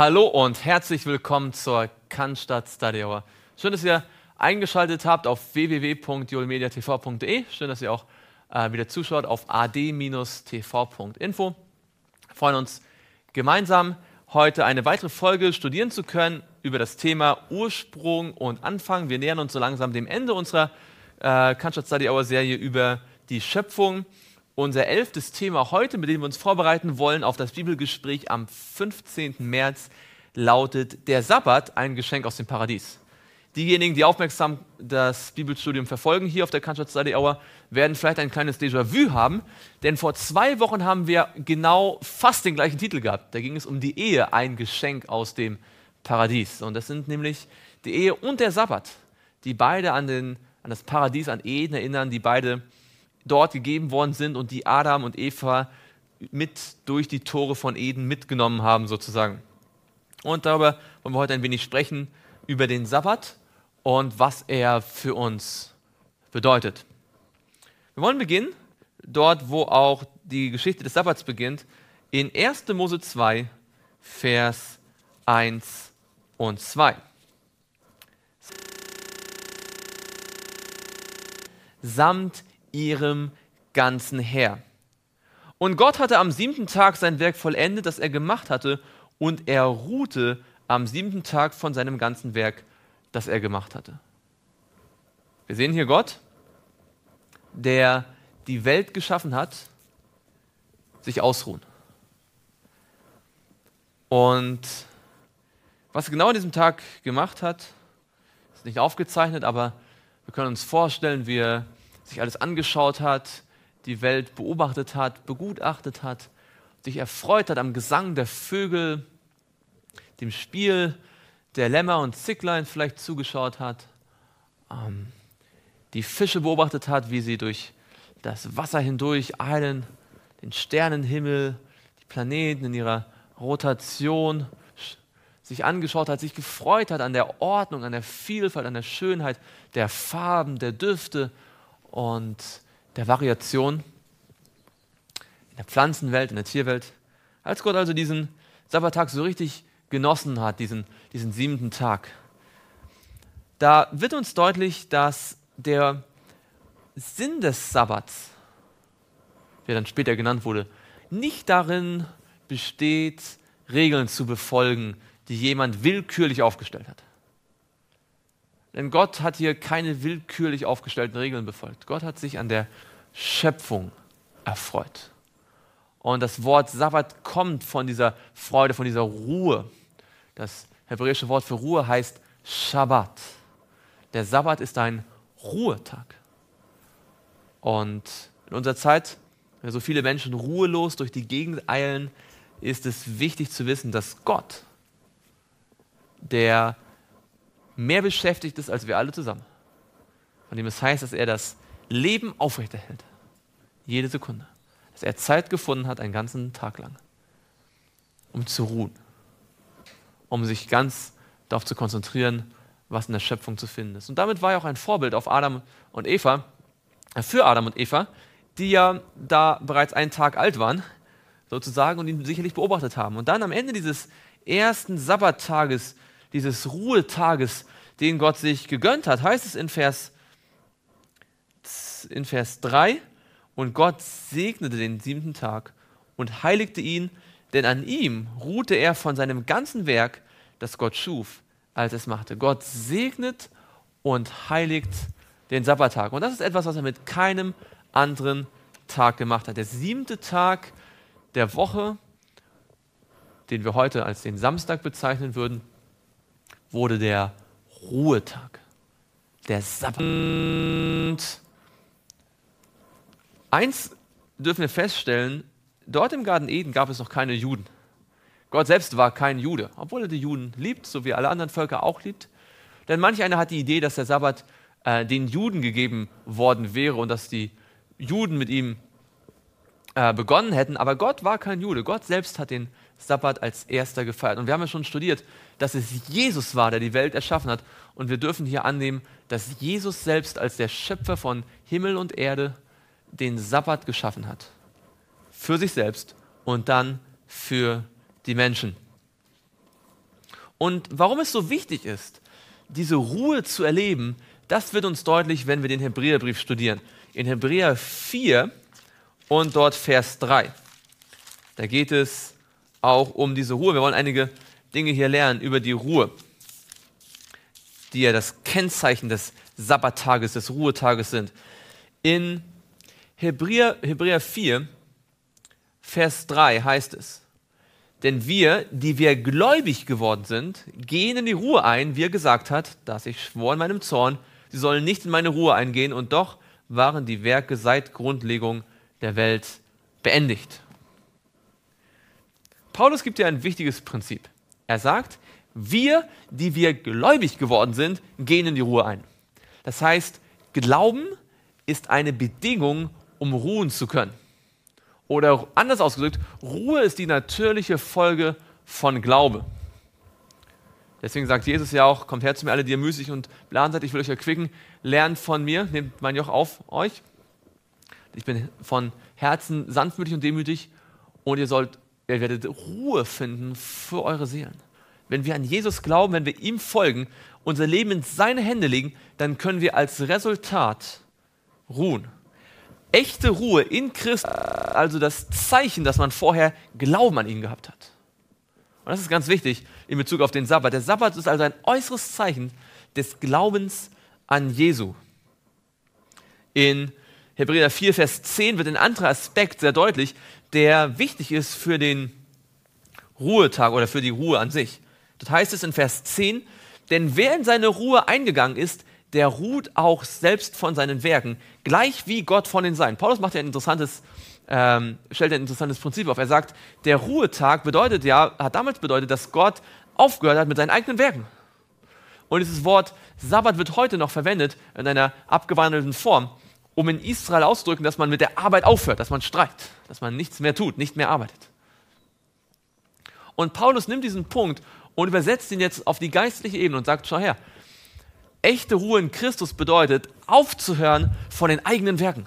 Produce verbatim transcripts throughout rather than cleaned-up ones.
Hallo und herzlich willkommen zur Cannstatt Study Hour. Schön, dass ihr eingeschaltet habt auf w w w punkt joelmediatv punkt de. Schön, dass ihr auch äh, wieder zuschaut auf a d T V punkt info. Wir freuen uns gemeinsam heute eine weitere Folge studieren zu können über das Thema Ursprung und Anfang. Wir nähern uns so langsam dem Ende unserer äh, Cannstatt Study Hour Serie über die Schöpfung. Unser elftes Thema heute, mit dem wir uns vorbereiten wollen auf das Bibelgespräch am fünfzehnten März, lautet der Sabbat, ein Geschenk aus dem Paradies. Diejenigen, die aufmerksam das Bibelstudium verfolgen, hier auf der Cannstatt Study Hour, werden vielleicht ein kleines Déjà-vu haben, denn vor zwei Wochen haben wir genau fast den gleichen Titel gehabt. Da ging es um die Ehe, ein Geschenk aus dem Paradies. Und das sind nämlich die Ehe und der Sabbat, die beide an, den, an das Paradies, an Eden erinnern, die beide dort gegeben worden sind und die Adam und Eva mit durch die Tore von Eden mitgenommen haben sozusagen. Und darüber wollen wir heute ein wenig sprechen, über den Sabbat und was er für uns bedeutet. Wir wollen beginnen, dort wo auch die Geschichte des Sabbats beginnt, in erster Mose zwei, Vers eins und zwei. Samt ihrem ganzen Heer. Und Gott hatte am siebten Tag sein Werk vollendet, das er gemacht hatte, und er ruhte am siebten Tag von seinem ganzen Werk, das er gemacht hatte. Wir sehen hier Gott, der die Welt geschaffen hat, sich ausruhen. Und was er genau an diesem Tag gemacht hat, ist nicht aufgezeichnet, aber wir können uns vorstellen, wie er sich alles angeschaut hat, die Welt beobachtet hat, begutachtet hat, sich erfreut hat am Gesang der Vögel, dem Spiel der Lämmer und Zicklein vielleicht zugeschaut hat, ähm, die Fische beobachtet hat, wie sie durch das Wasser hindurch eilen, den Sternenhimmel, die Planeten in ihrer Rotation sich angeschaut hat, sich gefreut hat an der Ordnung, an der Vielfalt, an der Schönheit der Farben, der Düfte und der Variation in der Pflanzenwelt, in der Tierwelt. Als Gott also diesen Sabbattag so richtig genossen hat, diesen, diesen siebten Tag, da wird uns deutlich, dass der Sinn des Sabbats, der dann später genannt wurde, nicht darin besteht, Regeln zu befolgen, die jemand willkürlich aufgestellt hat. Denn Gott hat hier keine willkürlich aufgestellten Regeln befolgt. Gott hat sich an der Schöpfung erfreut. Und das Wort Sabbat kommt von dieser Freude, von dieser Ruhe. Das hebräische Wort für Ruhe heißt Shabbat. Der Sabbat ist ein Ruhetag. Und in unserer Zeit, wenn so viele Menschen ruhelos durch die Gegend eilen, ist es wichtig zu wissen, dass Gott, der mehr beschäftigt ist als wir alle zusammen, von dem es heißt, dass er das Leben aufrechterhält, jede Sekunde, dass er Zeit gefunden hat, einen ganzen Tag lang, um zu ruhen, um sich ganz darauf zu konzentrieren, was in der Schöpfung zu finden ist. Und damit war er auch ein Vorbild auf Adam und Eva, äh, für Adam und Eva, die ja da bereits einen Tag alt waren, sozusagen, und ihn sicherlich beobachtet haben. Und dann am Ende dieses ersten Sabbattages, dieses Ruhetages, den Gott sich gegönnt hat, heißt es in Vers, in Vers drei, und Gott segnete den siebten Tag und heiligte ihn, denn an ihm ruhte er von seinem ganzen Werk, das Gott schuf, als es machte. Gott segnet und heiligt den Sabbattag. Und das ist etwas, was er mit keinem anderen Tag gemacht hat. Der siebte Tag der Woche, den wir heute als den Samstag bezeichnen würden, wurde der Ruhetag, der Sabbat. Und eins dürfen wir feststellen, dort im Garten Eden gab es noch keine Juden. Gott selbst war kein Jude, obwohl er die Juden liebt, so wie alle anderen Völker auch liebt. Denn manch einer hat die Idee, dass der Sabbat äh, den Juden gegeben worden wäre und dass die Juden mit ihm äh, begonnen hätten. Aber Gott war kein Jude. Gott selbst hat den Sabbat als erster gefeiert. Und wir haben ja schon studiert, dass es Jesus war, der die Welt erschaffen hat. Und wir dürfen hier annehmen, dass Jesus selbst als der Schöpfer von Himmel und Erde den Sabbat geschaffen hat. Für sich selbst und dann für die Menschen. Und warum es so wichtig ist, diese Ruhe zu erleben, das wird uns deutlich, wenn wir den Hebräerbrief studieren. In Hebräer vier und dort Vers drei. Da geht es auch um diese Ruhe. Wir wollen einige Dinge hier lernen über die Ruhe, die ja das Kennzeichen des Sabbattages, des Ruhetages sind. In Hebräer, Hebräer vier, Vers drei heißt es: Denn wir, die wir gläubig geworden sind, gehen in die Ruhe ein, wie er gesagt hat, dass ich schwor in meinem Zorn, sie sollen nicht in meine Ruhe eingehen, und doch waren die Werke seit Grundlegung der Welt beendigt. Paulus gibt ja ein wichtiges Prinzip. Er sagt, wir, die wir gläubig geworden sind, gehen in die Ruhe ein. Das heißt, Glauben ist eine Bedingung, um ruhen zu können. Oder anders ausgedrückt, Ruhe ist die natürliche Folge von Glaube. Deswegen sagt Jesus ja auch, kommt her zu mir alle, die ihr müßig und beladen seid, ich will euch erquicken, lernt von mir, nehmt mein Joch auf euch. Ich bin von Herzen sanftmütig und demütig und ihr sollt, ihr werdet Ruhe finden für eure Seelen. Wenn wir an Jesus glauben, wenn wir ihm folgen, unser Leben in seine Hände legen, dann können wir als Resultat ruhen. Echte Ruhe in Christus, also das Zeichen, dass man vorher Glauben an ihn gehabt hat. Und das ist ganz wichtig in Bezug auf den Sabbat. Der Sabbat ist also ein äußeres Zeichen des Glaubens an Jesu. In Hebräer vier, Vers zehn wird ein anderer Aspekt sehr deutlich, der wichtig ist für den Ruhetag oder für die Ruhe an sich. Dort heißt es in Vers zehn, denn wer in seine Ruhe eingegangen ist, der ruht auch selbst von seinen Werken, gleich wie Gott von den Seinen. Paulus macht ja ein interessantes, ähm, stellt ein interessantes Prinzip auf. Er sagt, der Ruhetag bedeutet ja, hat damals bedeutet, dass Gott aufgehört hat mit seinen eigenen Werken. Und dieses Wort Sabbat wird heute noch verwendet in einer abgewandelten Form, um in Israel auszudrücken, dass man mit der Arbeit aufhört, dass man streikt, dass man nichts mehr tut, nicht mehr arbeitet. Und Paulus nimmt diesen Punkt und übersetzt ihn jetzt auf die geistliche Ebene und sagt, schau her, echte Ruhe in Christus bedeutet, aufzuhören von den eigenen Werken.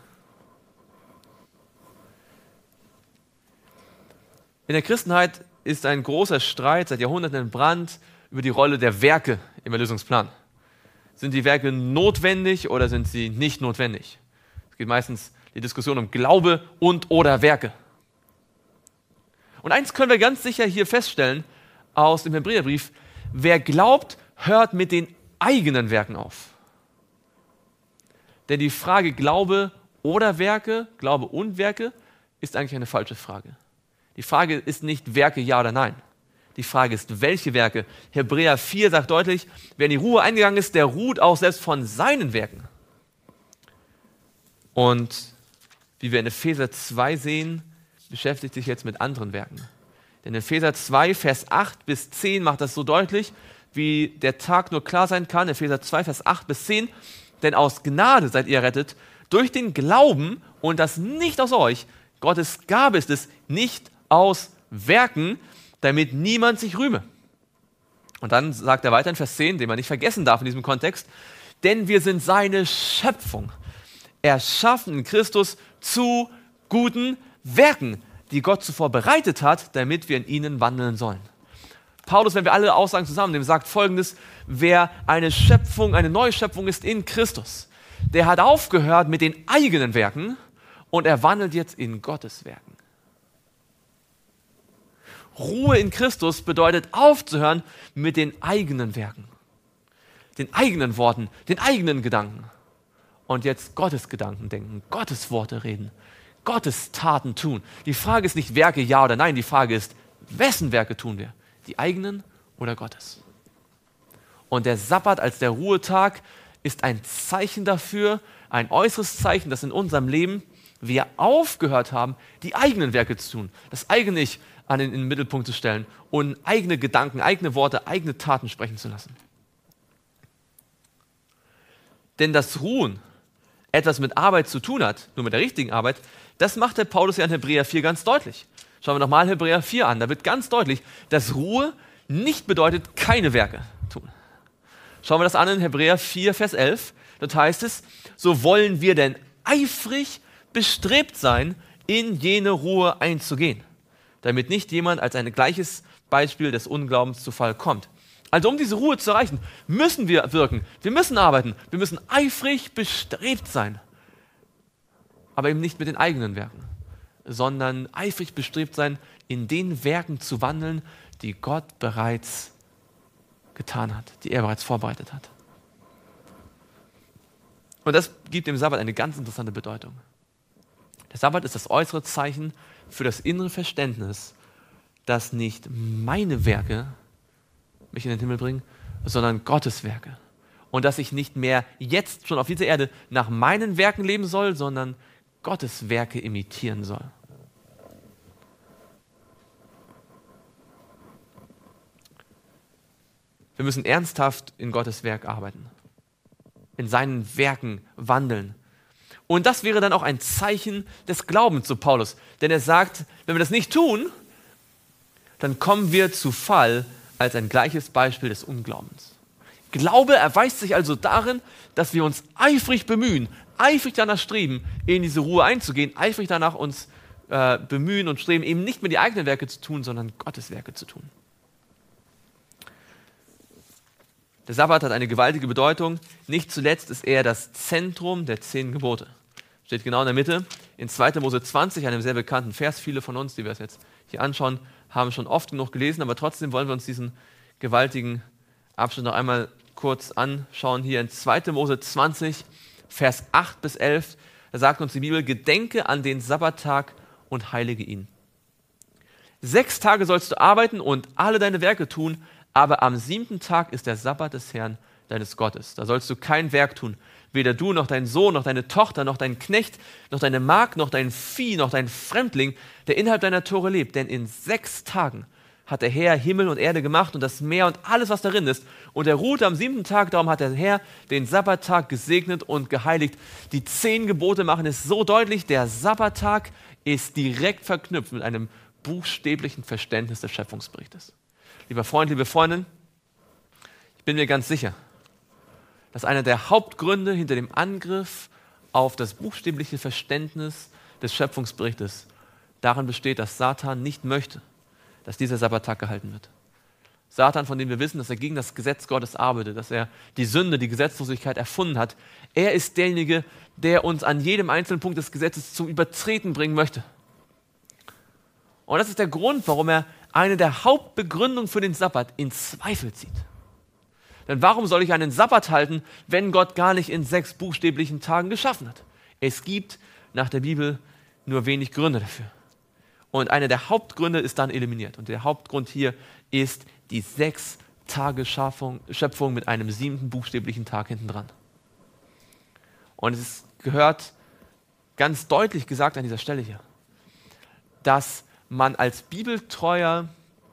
In der Christenheit ist ein großer Streit seit Jahrhunderten entbrannt über die Rolle der Werke im Erlösungsplan. Sind die Werke notwendig oder sind sie nicht notwendig? Es geht meistens die Diskussion um Glaube und oder Werke. Und eins können wir ganz sicher hier feststellen aus dem Hebräerbrief: Wer glaubt, hört mit den eigenen Werken auf. Denn die Frage Glaube oder Werke, Glaube und Werke, ist eigentlich eine falsche Frage. Die Frage ist nicht Werke, ja oder nein. Die Frage ist, welche Werke? Hebräer vier sagt deutlich, wer in die Ruhe eingegangen ist, der ruht auch selbst von seinen Werken. Und wie wir in Epheser zwei sehen, beschäftigt sich jetzt mit anderen Werken. Denn in Epheser zwei, Vers acht bis zehn macht das so deutlich, wie der Tag nur klar sein kann. Epheser zwei, Vers acht bis zehn. Denn aus Gnade seid ihr errettet, durch den Glauben, und das nicht aus euch. Gottes Gabe ist es, nicht aus Werken, damit niemand sich rühme. Und dann sagt er weiter in Vers zehn, den man nicht vergessen darf in diesem Kontext, denn wir sind seine Schöpfung, erschaffen in Christus zu guten Werken, die Gott zuvor bereitet hat, damit wir in ihnen wandeln sollen. Paulus, wenn wir alle Aussagen zusammennehmen, sagt Folgendes: Wer eine Schöpfung, eine neue Schöpfung ist in Christus, der hat aufgehört mit den eigenen Werken und er wandelt jetzt in Gottes Werken. Ruhe in Christus bedeutet aufzuhören mit den eigenen Werken, den eigenen Worten, den eigenen Gedanken und jetzt Gottes Gedanken denken, Gottes Worte reden, Gottes Taten tun. Die Frage ist nicht Werke, ja oder nein, die Frage ist, wessen Werke tun wir? Die eigenen oder Gottes? Und der Sabbat als der Ruhetag ist ein Zeichen dafür, ein äußeres Zeichen, dass in unserem Leben wir aufgehört haben, die eigenen Werke zu tun, das eigene Ich an den, in den Mittelpunkt zu stellen und eigene Gedanken, eigene Worte, eigene Taten sprechen zu lassen. Denn das Ruhen etwas mit Arbeit zu tun hat, nur mit der richtigen Arbeit, das macht der Paulus ja in Hebräer vier ganz deutlich. Schauen wir nochmal Hebräer vier an, da wird ganz deutlich, dass Ruhe nicht bedeutet, keine Werke tun. Schauen wir das an in Hebräer vier, Vers elf, dort heißt es, so wollen wir denn eifrig bestrebt sein, in jene Ruhe einzugehen, damit nicht jemand als ein gleiches Beispiel des Unglaubens zu Fall kommt. Also um diese Ruhe zu erreichen, müssen wir wirken, wir müssen arbeiten, wir müssen eifrig bestrebt sein. Aber eben nicht mit den eigenen Werken, sondern eifrig bestrebt sein, in den Werken zu wandeln, die Gott bereits getan hat, die er bereits vorbereitet hat. Und das gibt dem Sabbat eine ganz interessante Bedeutung. Der Sabbat ist das äußere Zeichen für das innere Verständnis, dass nicht meine Werke mich in den Himmel bringen, sondern Gottes Werke. Und dass ich nicht mehr jetzt schon auf dieser Erde nach meinen Werken leben soll, sondern Gottes Werke imitieren soll. Wir müssen ernsthaft in Gottes Werk arbeiten, in seinen Werken wandeln. Und das wäre dann auch ein Zeichen des Glaubens zu Paulus. Denn er sagt, wenn wir das nicht tun, dann kommen wir zu Fall als ein gleiches Beispiel des Unglaubens. Glaube erweist sich also darin, dass wir uns eifrig bemühen, eifrig danach streben, in diese Ruhe einzugehen, eifrig danach uns äh, bemühen und streben, eben nicht mehr die eigenen Werke zu tun, sondern Gottes Werke zu tun. Der Sabbat hat eine gewaltige Bedeutung. Nicht zuletzt ist er das Zentrum der zehn Gebote. Steht genau in der Mitte. In zweiter Mose zwanzig, einem sehr bekannten Vers. Viele von uns, die wir es jetzt hier anschauen, haben schon oft genug gelesen, aber trotzdem wollen wir uns diesen gewaltigen Abschnitt noch einmal kurz anschauen. Hier in zweiter Mose zwanzig, Vers acht bis elf, da sagt uns die Bibel, gedenke an den Sabbattag und heilige ihn. Sechs Tage sollst du arbeiten und alle deine Werke tun, aber am siebten Tag ist der Sabbat des Herrn, deines Gottes. Da sollst du kein Werk tun, weder du noch dein Sohn, noch deine Tochter, noch dein Knecht, noch deine Magd, noch dein Vieh, noch dein Fremdling, der innerhalb deiner Tore lebt. Denn in sechs Tagen hat der Herr Himmel und Erde gemacht und das Meer und alles, was darin ist. Und er ruhte am siebten Tag, darum hat der Herr den Sabbattag gesegnet und geheiligt. Die zehn Gebote machen es so deutlich, der Sabbattag ist direkt verknüpft mit einem buchstäblichen Verständnis des Schöpfungsberichtes. Lieber Freund, liebe Freundin, ich bin mir ganz sicher, dass einer der Hauptgründe hinter dem Angriff auf das buchstäbliche Verständnis des Schöpfungsberichtes darin besteht, dass Satan nicht möchte, dass dieser Sabbattag gehalten wird. Satan, von dem wir wissen, dass er gegen das Gesetz Gottes arbeitet, dass er die Sünde, die Gesetzlosigkeit erfunden hat, er ist derjenige, der uns an jedem einzelnen Punkt des Gesetzes zum Übertreten bringen möchte. Und das ist der Grund, warum er eine der Hauptbegründungen für den Sabbat in Zweifel zieht. Denn warum soll ich einen Sabbat halten, wenn Gott gar nicht in sechs buchstäblichen Tagen geschaffen hat? Es gibt nach der Bibel nur wenig Gründe dafür. Und einer der Hauptgründe ist dann eliminiert. Und der Hauptgrund hier ist die sechs Tage Schöpfung, Schöpfung mit einem siebten buchstäblichen Tag hinten dran. Und es gehört ganz deutlich gesagt an dieser Stelle hier, dass man als bibeltreuer,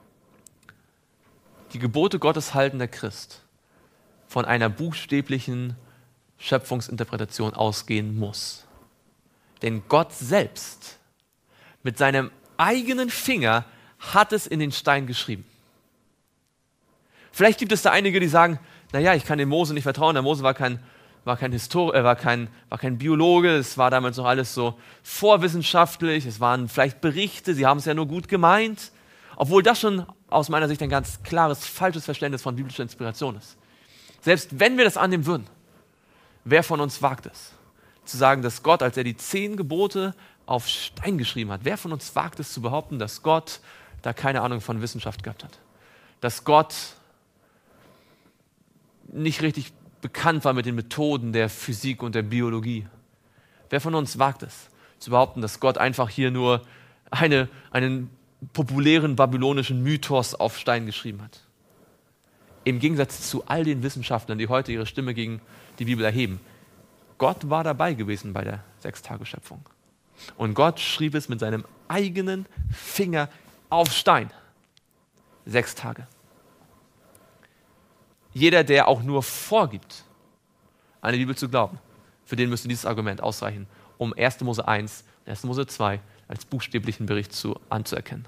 die Gebote Gottes haltender Christ von einer buchstäblichen Schöpfungsinterpretation ausgehen muss. Denn Gott selbst mit seinem eigenen Finger hat es in den Stein geschrieben. Vielleicht gibt es da einige, die sagen, naja, ich kann dem Mose nicht vertrauen, der Mose war kein, war kein, Histor- äh, war kein, war kein Biologe, es war damals noch alles so vorwissenschaftlich, es waren vielleicht Berichte, sie haben es ja nur gut gemeint, obwohl das schon aus meiner Sicht ein ganz klares, falsches Verständnis von biblischer Inspiration ist. Selbst wenn wir das annehmen würden, wer von uns wagt es, zu sagen, dass Gott, als er die zehn Gebote auf Stein geschrieben hat, wer von uns wagt es zu behaupten, dass Gott da keine Ahnung von Wissenschaft gehabt hat? Dass Gott nicht richtig bekannt war mit den Methoden der Physik und der Biologie? Wer von uns wagt es, zu behaupten, dass Gott einfach hier nur eine, einen populären babylonischen Mythos auf Stein geschrieben hat? Im Gegensatz zu all den Wissenschaftlern, die heute ihre Stimme gegen die Bibel erheben. Gott war dabei gewesen bei der Sechstageschöpfung. Und Gott schrieb es mit seinem eigenen Finger auf Stein. Sechs Tage. Jeder, der auch nur vorgibt, an die Bibel zu glauben, für den müsste dieses Argument ausreichen, um erster Mose eins, erster Mose zwei als buchstäblichen Bericht zu, anzuerkennen.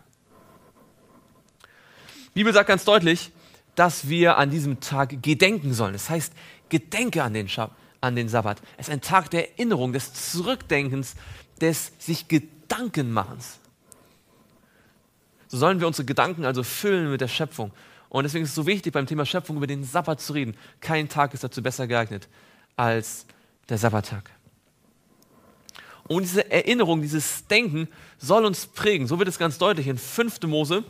Die Bibel sagt ganz deutlich, dass wir an diesem Tag gedenken sollen. Das heißt, gedenke an den, Schab- an den Sabbat. Es ist ein Tag der Erinnerung, des Zurückdenkens, des sich Gedankenmachens. So sollen wir unsere Gedanken also füllen mit der Schöpfung. Und deswegen ist es so wichtig, beim Thema Schöpfung über den Sabbat zu reden. Kein Tag ist dazu besser geeignet als der Sabbattag. Und diese Erinnerung, dieses Denken soll uns prägen. So wird es ganz deutlich in fünfter Mose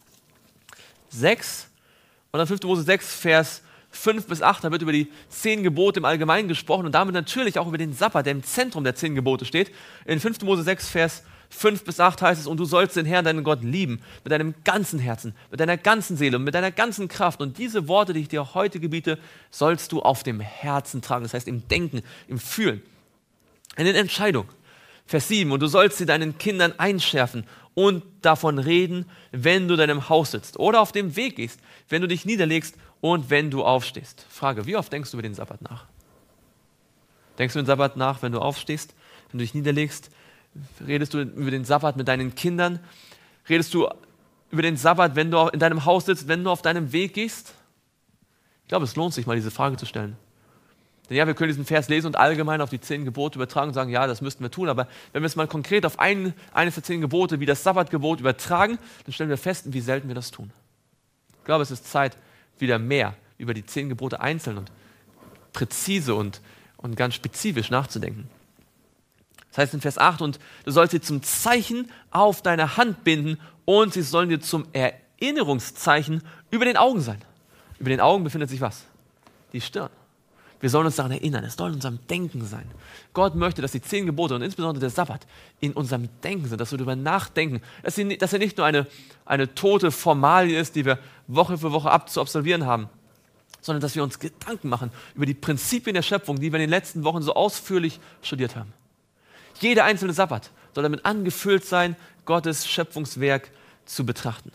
sechs und dann fünfter Mose sechs, Vers fünf bis acht, da wird über die zehn Gebote im Allgemeinen gesprochen und damit natürlich auch über den Sabbat, der im Zentrum der zehn Gebote steht. In fünfter Mose sechs, Vers fünf bis acht heißt es, und du sollst den Herrn, deinen Gott, lieben, mit deinem ganzen Herzen, mit deiner ganzen Seele und mit deiner ganzen Kraft. Und diese Worte, die ich dir heute gebiete, sollst du auf dem Herzen tragen, das heißt im Denken, im Fühlen, in den Entscheidungen. Vers sieben, und du sollst sie deinen Kindern einschärfen und davon reden, wenn du deinem Haus sitzt oder auf dem Weg gehst, wenn du dich niederlegst und wenn du aufstehst. Frage, wie oft denkst du über den Sabbat nach? Denkst du über den Sabbat nach, wenn du aufstehst, wenn du dich niederlegst? Redest du über den Sabbat mit deinen Kindern? Redest du über den Sabbat, wenn du in deinem Haus sitzt, wenn du auf deinem Weg gehst? Ich glaube, es lohnt sich mal, diese Frage zu stellen. Denn ja, wir können diesen Vers lesen und allgemein auf die zehn Gebote übertragen und sagen, ja, das müssten wir tun. Aber wenn wir es mal konkret auf ein, eines der zehn Gebote, wie das Sabbatgebot, übertragen, dann stellen wir fest, wie selten wir das tun. Ich glaube, es ist Zeit, wieder mehr über die zehn Gebote einzeln und präzise und, und ganz spezifisch nachzudenken. Das heißt in Vers acht, und du sollst sie zum Zeichen auf deine Hand binden und sie sollen dir zum Erinnerungszeichen über den Augen sein. Über den Augen befindet sich was? Die Stirn. Wir sollen uns daran erinnern, es soll in unserem Denken sein. Gott möchte, dass die zehn Gebote und insbesondere der Sabbat in unserem Denken sind, dass wir darüber nachdenken, dass, sie, dass er nicht nur eine, eine tote Formalie ist, die wir Woche für Woche abzuabsolvieren haben, sondern dass wir uns Gedanken machen über die Prinzipien der Schöpfung, die wir in den letzten Wochen so ausführlich studiert haben. Jeder einzelne Sabbat soll damit angefüllt sein, Gottes Schöpfungswerk zu betrachten.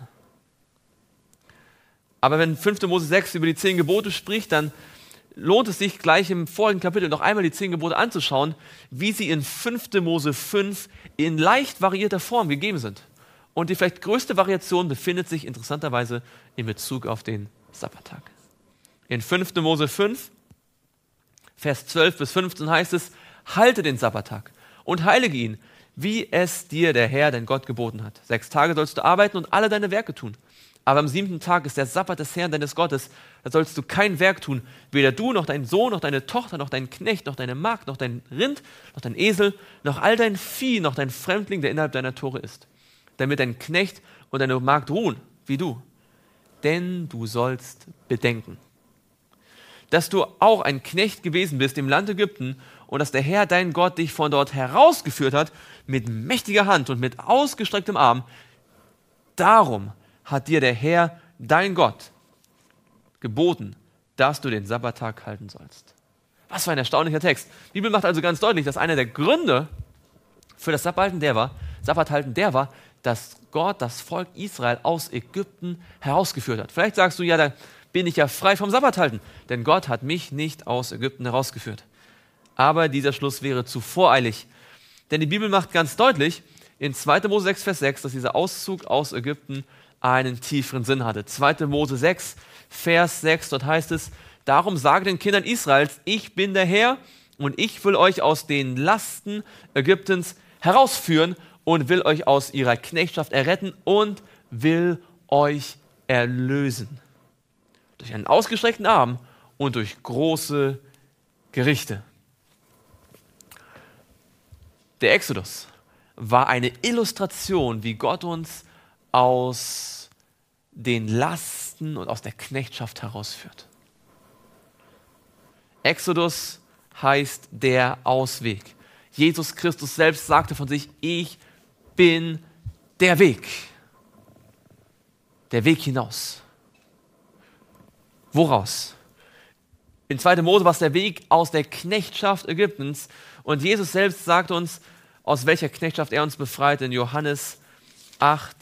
Aber wenn fünfter Mose sechs über die zehn Gebote spricht, dann lohnt es sich gleich im vorigen Kapitel noch einmal die zehn Gebote anzuschauen, wie sie in fünfter Mose fünf in leicht variierter Form gegeben sind. Und die vielleicht größte Variation befindet sich interessanterweise in Bezug auf den Sabbattag. In fünfter Mose fünf, Vers zwölf bis fünfzehn heißt es, halte den Sabbattag und heilige ihn, wie es dir der Herr, dein Gott, geboten hat. Sechs Tage sollst du arbeiten und alle deine Werke tun. Aber am siebten Tag ist der Sabbat des Herrn, deines Gottes. Da sollst du kein Werk tun, weder du, noch dein Sohn, noch deine Tochter, noch dein Knecht, noch deine Magd, noch dein Rind, noch dein Esel, noch all dein Vieh, noch dein Fremdling, der innerhalb deiner Tore ist. Damit dein Knecht und deine Magd ruhen, wie du. Denn du sollst bedenken, dass du auch ein Knecht gewesen bist im Land Ägypten und dass der Herr, dein Gott, dich von dort herausgeführt hat mit mächtiger Hand und mit ausgestrecktem Arm. Darum hat dir der Herr, dein Gott, geboten, dass du den Sabbattag halten sollst. Was für ein erstaunlicher Text. Die Bibel macht also ganz deutlich, dass einer der Gründe für das Sabbathalten der war, Sabbathalten der war, dass Gott das Volk Israel aus Ägypten herausgeführt hat. Vielleicht sagst du, ja, da bin ich ja frei vom Sabbathalten, denn Gott hat mich nicht aus Ägypten herausgeführt. Aber dieser Schluss wäre zu voreilig. Denn die Bibel macht ganz deutlich in zweiter Mose sechs, Vers sechs, dass dieser Auszug aus Ägypten einen tieferen Sinn hatte. zweiter Mose sechs, Vers sechs, dort heißt es, darum sage den Kindern Israels, ich bin der Herr und ich will euch aus den Lasten Ägyptens herausführen und will euch aus ihrer Knechtschaft erretten und will euch erlösen. Durch einen ausgestreckten Arm und durch große Gerichte. Der Exodus war eine Illustration, wie Gott uns aus den Lasten und aus der Knechtschaft herausführt. Exodus heißt der Ausweg. Jesus Christus selbst sagte von sich, ich bin der Weg. Der Weg hinaus. Woraus? In zweiter Mose war es der Weg aus der Knechtschaft Ägyptens. Und Jesus selbst sagt uns, aus welcher Knechtschaft er uns befreit, in Johannes acht,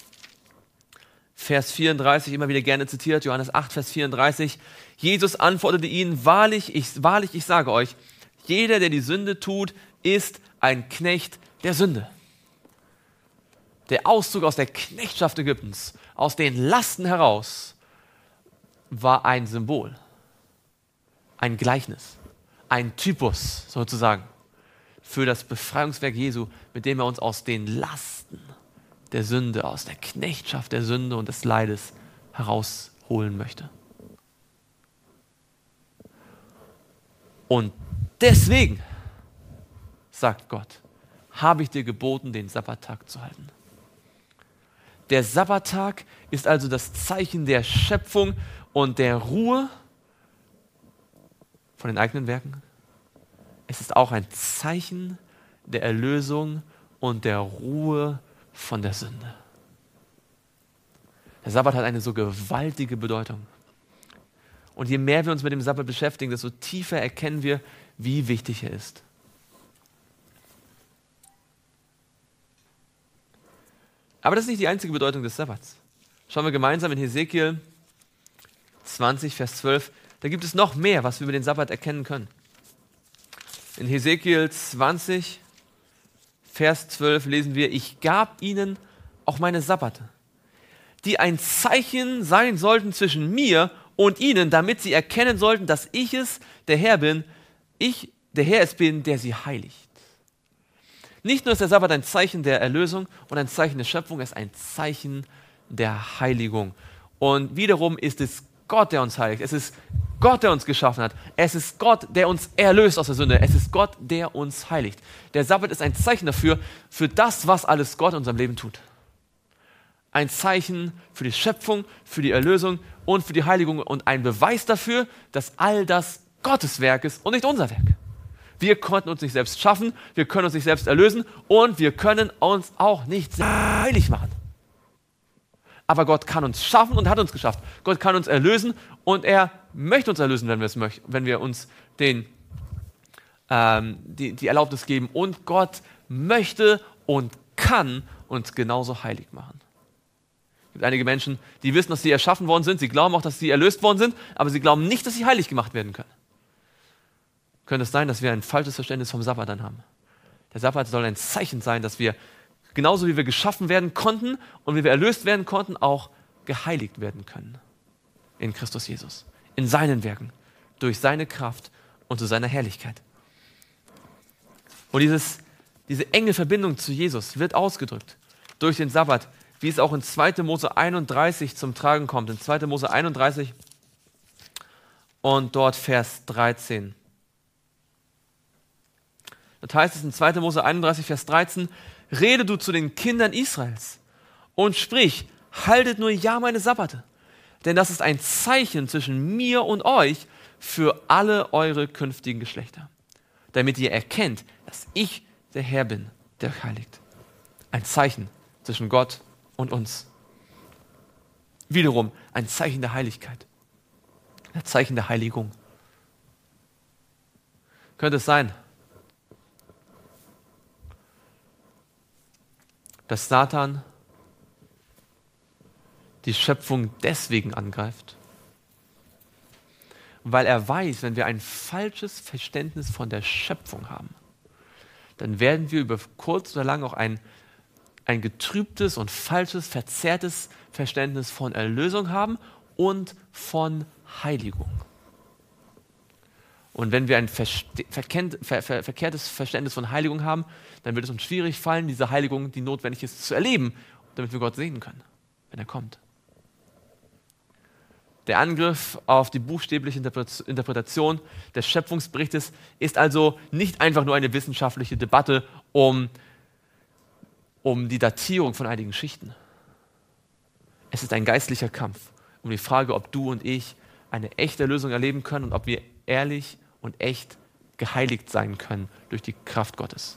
Vers vierunddreißig, immer wieder gerne zitiert, Johannes acht, Vers vierunddreißig. Jesus antwortete ihnen, wahrlich ich, wahrlich, ich sage euch, jeder, der die Sünde tut, ist ein Knecht der Sünde. Der Auszug aus der Knechtschaft Ägyptens, aus den Lasten heraus, war ein Symbol, ein Gleichnis, ein Typus sozusagen für das Befreiungswerk Jesu, mit dem er uns aus den Lasten der Sünde, aus der Knechtschaft der Sünde und des Leides heraus holen möchte. Und deswegen, sagt Gott, habe ich dir geboten, den Sabbattag zu halten. Der Sabbattag ist also das Zeichen der Schöpfung und der Ruhe von den eigenen Werken. Es ist auch ein Zeichen der Erlösung und der Ruhe von der Sünde. Der Sabbat hat eine so gewaltige Bedeutung. Und je mehr wir uns mit dem Sabbat beschäftigen, desto tiefer erkennen wir, wie wichtig er ist. Aber das ist nicht die einzige Bedeutung des Sabbats. Schauen wir gemeinsam in Hesekiel zwanzig, Vers zwölf. Da gibt es noch mehr, was wir über den Sabbat erkennen können. In Hesekiel zwanzig, Vers zwölf lesen wir, ich gab ihnen auch meine Sabbate, die ein Zeichen sein sollten zwischen mir und ihnen, damit sie erkennen sollten, dass ich es, der Herr bin, ich, der Herr es bin, der sie heiligt. Nicht nur ist der Sabbat ein Zeichen der Erlösung und ein Zeichen der Schöpfung, es ist ein Zeichen der Heiligung. Und wiederum ist es Gott, der uns heiligt. Es ist Gott, der uns geschaffen hat. Es ist Gott, der uns erlöst aus der Sünde. Es ist Gott, der uns heiligt. Der Sabbat ist ein Zeichen dafür, für das, was alles Gott in unserem Leben tut. Ein Zeichen für die Schöpfung, für die Erlösung und für die Heiligung und ein Beweis dafür, dass all das Gottes Werk ist und nicht unser Werk. Wir konnten uns nicht selbst schaffen, wir können uns nicht selbst erlösen und wir können uns auch nicht heilig machen. Aber Gott kann uns schaffen und hat uns geschafft. Gott kann uns erlösen und er möchte uns erlösen, wenn wir es möchten, wenn wir uns den, ähm, die, die Erlaubnis geben. Und Gott möchte und kann uns genauso heilig machen. Es gibt einige Menschen, die wissen, dass sie erschaffen worden sind, sie glauben auch, dass sie erlöst worden sind, aber sie glauben nicht, dass sie heilig gemacht werden können. Könnte es sein, dass wir ein falsches Verständnis vom Sabbat dann haben? Der Sabbat soll ein Zeichen sein, dass wir genauso wie wir geschaffen werden konnten und wie wir erlöst werden konnten, auch geheiligt werden können. In Christus Jesus. In seinen Werken. Durch seine Kraft und zu seiner Herrlichkeit. Und dieses, diese enge Verbindung zu Jesus wird ausgedrückt durch den Sabbat, wie es auch in zweiter Mose einunddreißig zum Tragen kommt. In zweiter Mose einunddreißig und dort Vers dreizehn. Das heißt es in zweiter Mose einunddreißig, Vers dreizehn, rede du zu den Kindern Israels und sprich, haltet nur ja meine Sabbate, denn das ist ein Zeichen zwischen mir und euch für alle eure künftigen Geschlechter, damit ihr erkennt, dass ich der Herr bin, der euch heiligt. Ein Zeichen zwischen Gott und uns. Wiederum ein Zeichen der Heiligkeit, ein Zeichen der Heiligung. Könnte es sein, dass Satan die Schöpfung deswegen angreift, weil er weiß, wenn wir ein falsches Verständnis von der Schöpfung haben, dann werden wir über kurz oder lang auch ein, ein getrübtes und falsches, verzerrtes Verständnis von Erlösung haben und von Heiligung. Und wenn wir ein verste- verkennt, ver- ver- verkehrtes Verständnis von Heiligung haben, dann wird es uns schwierig fallen, diese Heiligung, die notwendig ist, zu erleben, damit wir Gott sehen können, wenn er kommt. Der Angriff auf die buchstäbliche Interpretation des Schöpfungsberichtes ist also nicht einfach nur eine wissenschaftliche Debatte um, um die Datierung von einigen Schichten. Es ist ein geistlicher Kampf um die Frage, ob du und ich eine echte Erlösung erleben können und ob wir ehrlich und echt geheiligt sein können durch die Kraft Gottes.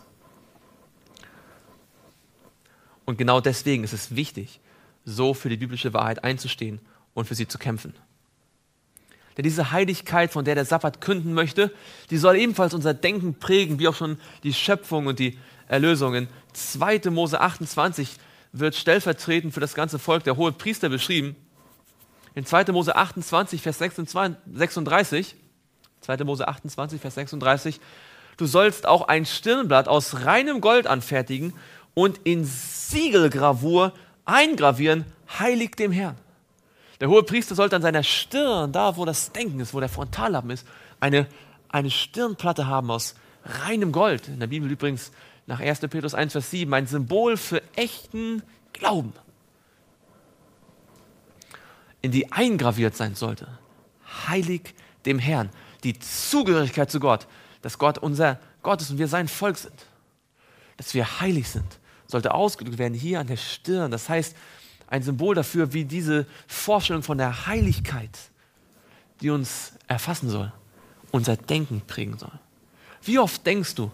Und genau deswegen ist es wichtig, so für die biblische Wahrheit einzustehen und für sie zu kämpfen. Denn diese Heiligkeit, von der der Sabbat künden möchte, die soll ebenfalls unser Denken prägen, wie auch schon die Schöpfung und die Erlösung. In zweiter Mose achtundzwanzig wird stellvertretend für das ganze Volk der hohe Priester beschrieben. In zweiter Mose achtundzwanzig, Vers sechsunddreißig, zweiter Mose achtundzwanzig, Vers sechsunddreißig, du sollst auch ein Stirnblatt aus reinem Gold anfertigen und in Siegelgravur eingravieren, heilig dem Herrn. Der hohe Priester sollte an seiner Stirn, da wo das Denken ist, wo der Frontallappen ist, eine, eine Stirnplatte haben aus reinem Gold. In der Bibel übrigens nach erster Petrus eins, Vers sieben, ein Symbol für echten Glauben. in die eingraviert sein sollte. Heilig dem Herrn. Die Zugehörigkeit zu Gott, dass Gott unser Gott ist und wir sein Volk sind. Dass wir heilig sind, sollte ausgedrückt werden hier an der Stirn. Das heißt, ein Symbol dafür, wie diese Vorstellung von der Heiligkeit, die uns erfassen soll, unser Denken prägen soll. Wie oft denkst du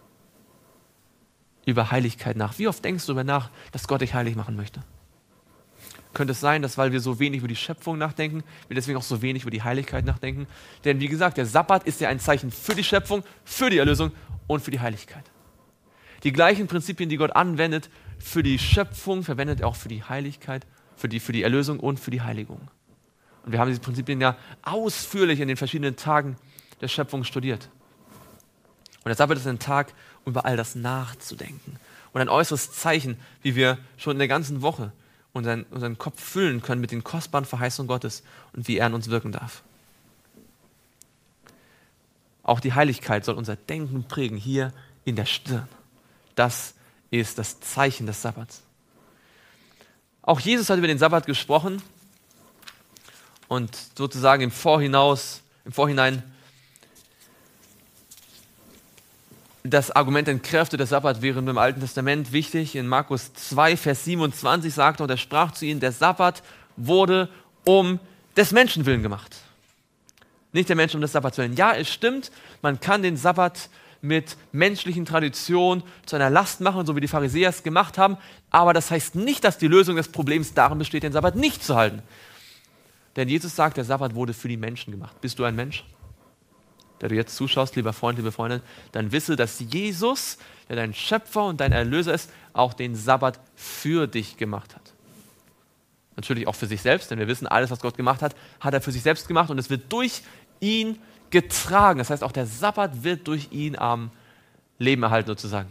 über Heiligkeit nach? Wie oft denkst du darüber nach, dass Gott dich heilig machen möchte? Könnte es sein, dass weil wir so wenig über die Schöpfung nachdenken, wir deswegen auch so wenig über die Heiligkeit nachdenken? Denn wie gesagt, der Sabbat ist ja ein Zeichen für die Schöpfung, für die Erlösung und für die Heiligkeit. Die gleichen Prinzipien, die Gott anwendet für die Schöpfung, verwendet er auch für die Heiligkeit, für die, für die Erlösung und für die Heiligung. Und wir haben diese Prinzipien ja ausführlich in den verschiedenen Tagen der Schöpfung studiert. Und der Sabbat ist ein Tag, um über all das nachzudenken. Und ein äußeres Zeichen, wie wir schon in der ganzen Woche unseren, unseren Kopf füllen können mit den kostbaren Verheißungen Gottes und wie er an uns wirken darf. Auch die Heiligkeit soll unser Denken prägen, hier in der Stirn. Das ist das Zeichen des Sabbats. Auch Jesus hat über den Sabbat gesprochen und sozusagen im Vorhinaus, im Vorhinein das Argument entkräftet, der Sabbat wäre im Alten Testament wichtig. In Markus zwei, Vers siebenundzwanzig sagt er, und er sprach zu ihnen, der Sabbat wurde um des Menschen willen gemacht. Nicht der Mensch um des Sabbats willen. Ja, es stimmt, man kann den Sabbat mit menschlichen Traditionen zu einer Last machen, so wie die Pharisäer es gemacht haben, aber das heißt nicht, dass die Lösung des Problems darin besteht, den Sabbat nicht zu halten. Denn Jesus sagt, der Sabbat wurde für die Menschen gemacht. Bist du ein Mensch, der du jetzt zuschaust, lieber Freund, liebe Freundin, dann wisse, dass Jesus, der dein Schöpfer und dein Erlöser ist, auch den Sabbat für dich gemacht hat. Natürlich auch für sich selbst, denn wir wissen, alles, was Gott gemacht hat, hat er für sich selbst gemacht und es wird durch ihn getragen. Das heißt, auch der Sabbat wird durch ihn am Leben erhalten, sozusagen.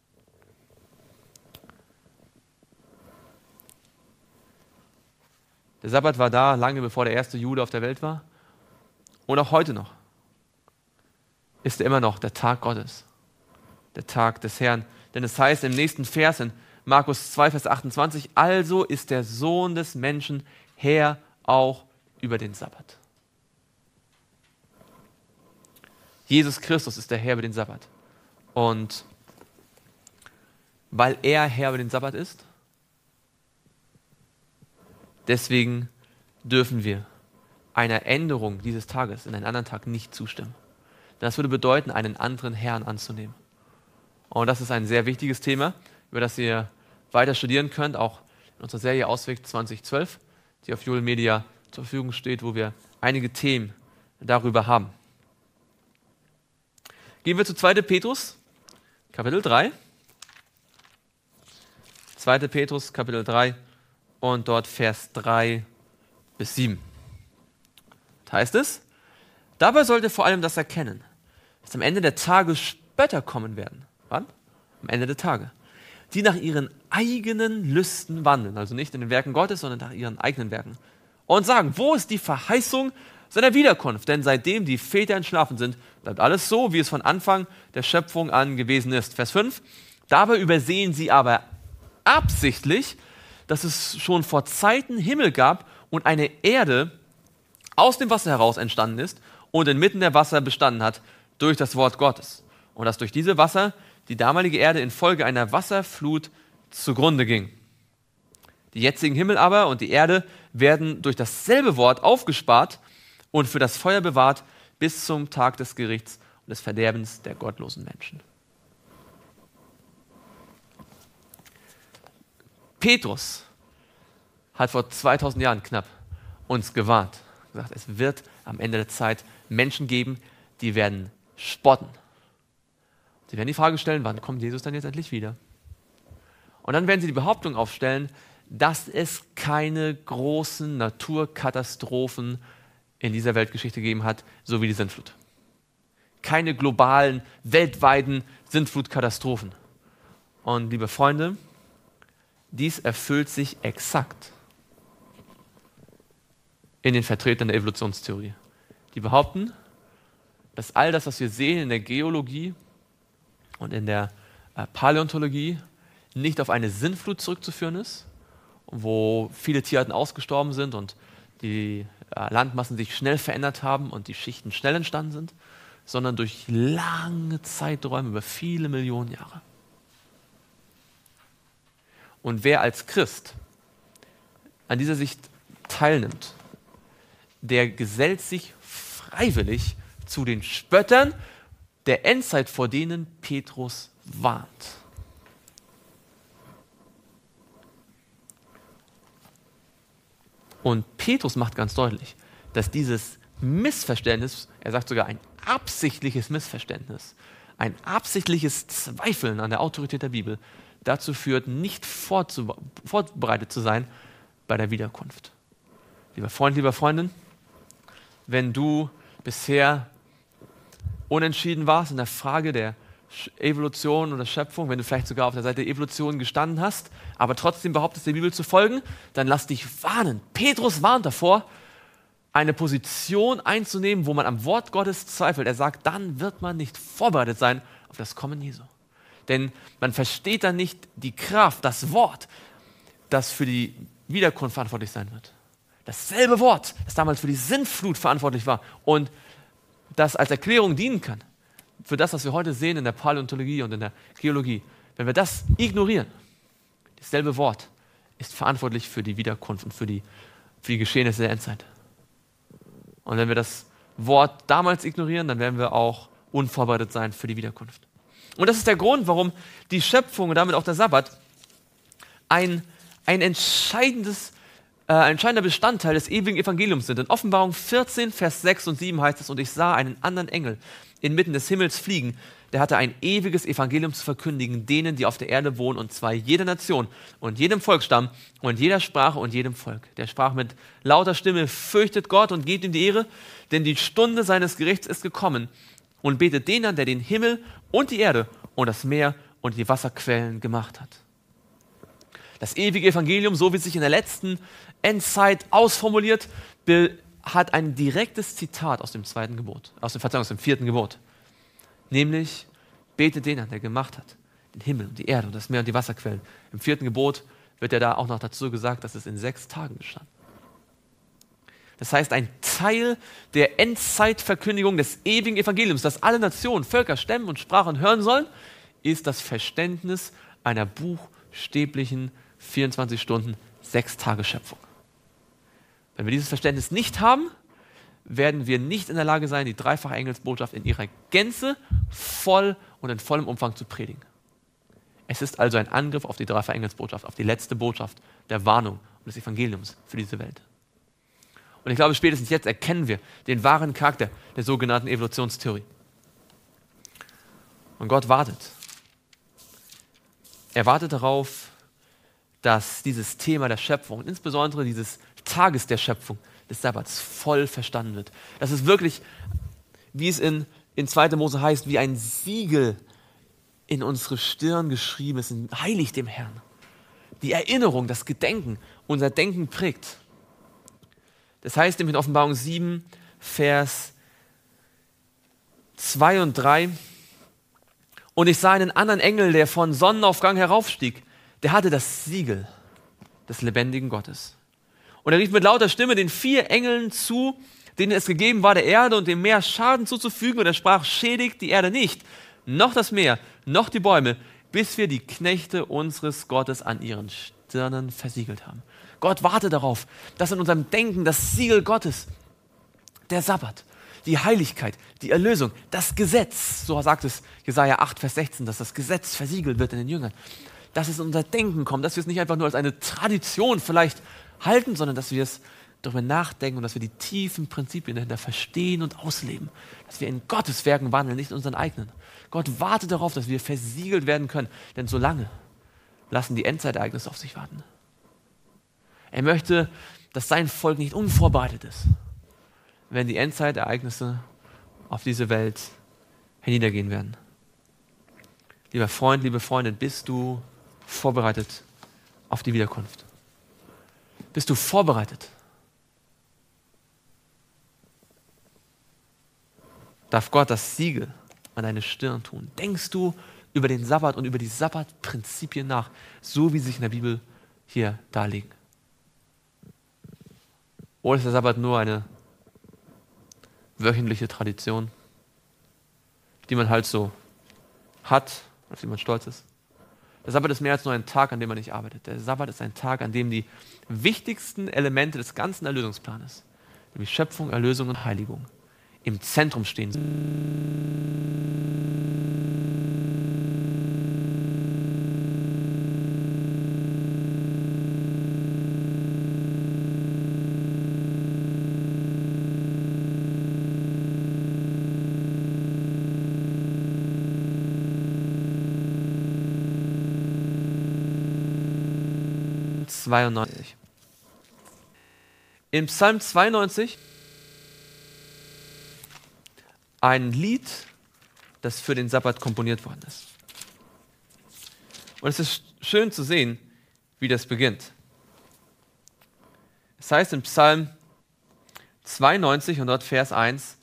Der Sabbat war da, lange bevor der erste Jude auf der Welt war. Und auch heute noch ist er immer noch der Tag Gottes, der Tag des Herrn. Denn es heißt im nächsten Vers in Markus zwei, Vers achtundzwanzig, also ist der Sohn des Menschen Herr auch über den Sabbat. Jesus Christus ist der Herr über den Sabbat. Und weil er Herr über den Sabbat ist, deswegen dürfen wir einer Änderung dieses Tages in einen anderen Tag nicht zustimmen. Das würde bedeuten, einen anderen Herrn anzunehmen. Und das ist ein sehr wichtiges Thema, über das ihr weiter studieren könnt, auch in unserer Serie Ausweg zwanzig zwölf, die auf Joel Media zur Verfügung steht, wo wir einige Themen darüber haben. Gehen wir zu zweiten Petrus, Kapitel drei. zweiten Petrus, Kapitel drei und dort Vers drei bis sieben. Da heißt es, dabei sollt ihr vor allem das erkennen, dass am Ende der Tage Spötter kommen werden. Wann? Am Ende der Tage. Die nach ihren eigenen Lüsten wandeln, also nicht in den Werken Gottes, sondern nach ihren eigenen Werken. Und sagen, wo ist die Verheißung seiner Wiederkunft? Denn seitdem die Väter entschlafen sind, bleibt alles so, wie es von Anfang der Schöpfung an gewesen ist. Vers fünf, dabei übersehen sie aber absichtlich, dass es schon vor Zeiten Himmel gab und eine Erde aus dem Wasser heraus entstanden ist und inmitten der Wasser bestanden hat durch das Wort Gottes. Und dass durch diese Wasser die damalige Erde infolge einer Wasserflut zugrunde ging. Die jetzigen Himmel aber und die Erde werden durch dasselbe Wort aufgespart und für das Feuer bewahrt bis zum Tag des Gerichts und des Verderbens der gottlosen Menschen. Petrus hat vor zweitausend Jahren knapp uns gewarnt. Gesagt, es wird am Ende der Zeit Menschen geben, die werden spotten. Sie werden die Frage stellen, wann kommt Jesus dann jetzt endlich wieder? Und dann werden sie die Behauptung aufstellen, dass es keine großen Naturkatastrophen in dieser Weltgeschichte gegeben hat, so wie die Sintflut. Keine globalen, weltweiten Sintflutkatastrophen. Und liebe Freunde, dies erfüllt sich exakt in den Vertretern der Evolutionstheorie. Die behaupten, dass all das, was wir sehen in der Geologie und in der äh, Paläontologie, nicht auf eine Sintflut zurückzuführen ist, wo viele Tierarten ausgestorben sind und die äh, Landmassen sich schnell verändert haben und die Schichten schnell entstanden sind, sondern durch lange Zeiträume über viele Millionen Jahre. Und wer als Christ an dieser Sicht teilnimmt, der gesellt sich freiwillig zu den Spöttern der Endzeit, vor denen Petrus warnt. Und Petrus macht ganz deutlich, dass dieses Missverständnis, er sagt sogar ein absichtliches Missverständnis, ein absichtliches Zweifeln an der Autorität der Bibel dazu führt, nicht vorbereitet zu sein bei der Wiederkunft. Lieber Freund, lieber Freundin, wenn du bisher unentschieden warst in der Frage der Evolution oder Schöpfung, wenn du vielleicht sogar auf der Seite der Evolution gestanden hast, aber trotzdem behauptest, der Bibel zu folgen, dann lass dich warnen. Petrus warnt davor, eine Position einzunehmen, wo man am Wort Gottes zweifelt. Er sagt, dann wird man nicht vorbereitet sein auf das Kommen Jesu. Denn man versteht dann nicht die Kraft, das Wort, das für die Wiederkunft verantwortlich sein wird. Dasselbe Wort, das damals für die Sintflut verantwortlich war und das als Erklärung dienen kann für das, was wir heute sehen in der Paläontologie und in der Geologie. Wenn wir das ignorieren, dasselbe Wort ist verantwortlich für die Wiederkunft und für die, für die Geschehnisse der Endzeit. Und wenn wir das Wort damals ignorieren, dann werden wir auch unvorbereitet sein für die Wiederkunft. Und das ist der Grund, warum die Schöpfung und damit auch der Sabbat ein, ein entscheidendes Ein entscheidender Bestandteil des ewigen Evangeliums sind. In Offenbarung vierzehn, Vers sechs und sieben heißt es, und ich sah einen anderen Engel inmitten des Himmels fliegen, der hatte ein ewiges Evangelium zu verkündigen, denen, die auf der Erde wohnen, und zwar jeder Nation und jedem Volksstamm und jeder Sprache und jedem Volk. Der sprach mit lauter Stimme, fürchtet Gott und gebt ihm die Ehre, denn die Stunde seines Gerichts ist gekommen, und betet den an, der den Himmel und die Erde und das Meer und die Wasserquellen gemacht hat. Das ewige Evangelium, so wie es sich in der letzten Endzeit ausformuliert, hat ein direktes Zitat aus dem zweiten Gebot, aus dem, Verzeihung, aus dem vierten Gebot. Nämlich, betet den an, der gemacht hat, den Himmel und die Erde und das Meer und die Wasserquellen. Im vierten Gebot wird ja da auch noch dazu gesagt, dass es in sechs Tagen gestand. Das heißt, ein Teil der Endzeitverkündigung des ewigen Evangeliums, das alle Nationen, Völker, Stämme und Sprachen hören sollen, ist das Verständnis einer buchstäblichen vierundzwanzig Stunden, sechs Tage Schöpfung. Wenn wir dieses Verständnis nicht haben, werden wir nicht in der Lage sein, die dreifache Engelsbotschaft in ihrer Gänze voll und in vollem Umfang zu predigen. Es ist also ein Angriff auf die dreifache Engelsbotschaft, auf die letzte Botschaft der Warnung und des Evangeliums für diese Welt. Und ich glaube, spätestens jetzt erkennen wir den wahren Charakter der sogenannten Evolutionstheorie. Und Gott wartet. Er wartet darauf, dass dieses Thema der Schöpfung, insbesondere dieses Tages der Schöpfung, des Sabbats, voll verstanden wird. Dass es wirklich, wie es in, in zweiter Mose heißt, wie ein Siegel in unsere Stirn geschrieben ist, heilig dem Herrn. Die Erinnerung, das Gedenken, unser Denken prägt. Das heißt in Offenbarung sieben, Vers zwei und drei, und ich sah einen anderen Engel, der von Sonnenaufgang heraufstieg. Der hatte das Siegel des lebendigen Gottes. Und er rief mit lauter Stimme den vier Engeln zu, denen es gegeben war, der Erde und dem Meer Schaden zuzufügen. Und er sprach, schädigt die Erde nicht, noch das Meer, noch die Bäume, bis wir die Knechte unseres Gottes an ihren Stirnen versiegelt haben. Gott wartet darauf, dass in unserem Denken das Siegel Gottes, der Sabbat, die Heiligkeit, die Erlösung, das Gesetz, so sagt es Jesaja acht, Vers sechzehn, dass das Gesetz versiegelt wird in den Jüngern, dass es in unser Denken kommt, dass wir es nicht einfach nur als eine Tradition vielleicht halten, sondern dass wir es darüber nachdenken und dass wir die tiefen Prinzipien dahinter verstehen und ausleben, dass wir in Gottes Werken wandeln, nicht in unseren eigenen. Gott wartet darauf, dass wir versiegelt werden können, denn solange lassen die Endzeitereignisse auf sich warten. Er möchte, dass sein Volk nicht unvorbereitet ist, wenn die Endzeitereignisse auf diese Welt herniedergehen werden. Lieber Freund, liebe Freundin, bist du vorbereitet auf die Wiederkunft? Bist du vorbereitet? Darf Gott das Siegel an deine Stirn tun? Denkst du über den Sabbat und über die Sabbatprinzipien nach, so wie sie sich in der Bibel hier darlegen? Oder ist der Sabbat nur eine wöchentliche Tradition, die man halt so hat, auf die man stolz ist? Der Sabbat ist mehr als nur ein Tag, an dem man nicht arbeitet. Der Sabbat ist ein Tag, an dem die wichtigsten Elemente des ganzen Erlösungsplanes, nämlich Schöpfung, Erlösung und Heiligung, im Zentrum stehen. zweiundneunzig. In Psalm zweiundneunzig ein Lied, das für den Sabbat komponiert worden ist. Und es ist schön zu sehen, wie das beginnt. Es heißt in Psalm zweiundneunzig und dort Vers eins